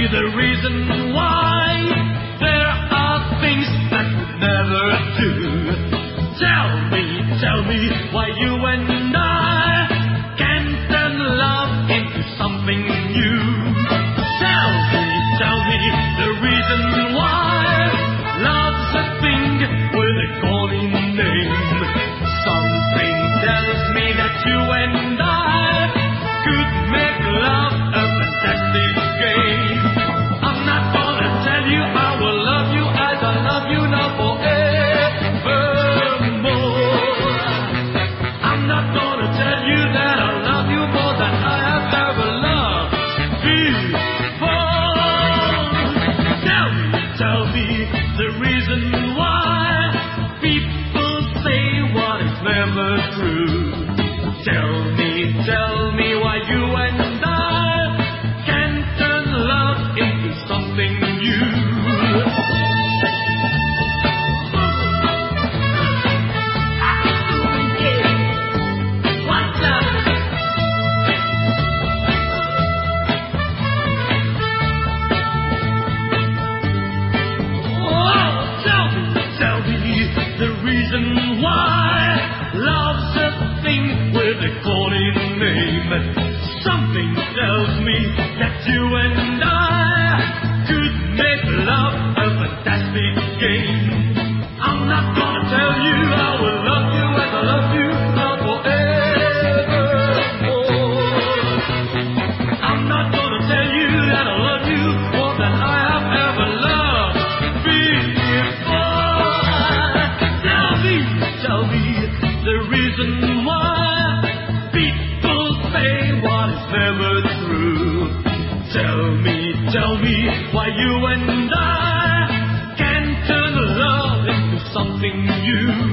the reason why there are things that would never do. Tell me why you and I can't turn love into something new. Tell me the reason why love's a thing with a calling name. Something tells me that you and I could make love a fantastic game. I'm not gonna tell you I will love you as I love you now forevermore. I'm not gonna tell you that I love you more than I have ever loved before. Tell me the reason why people say what is never true. Tell me why you and I can turn love into something new. What's up? Oh, tell me the reason why love's a thing with a calling name. Something tells me that you and I could make love a fantastic game. I'm not gonna tell you I will love you as I love you now forevermore. I'm not gonna tell you that I love you more than I have ever loved before. Tell me the reason why people say what is never true. Tell me why you and I can turn love into something new.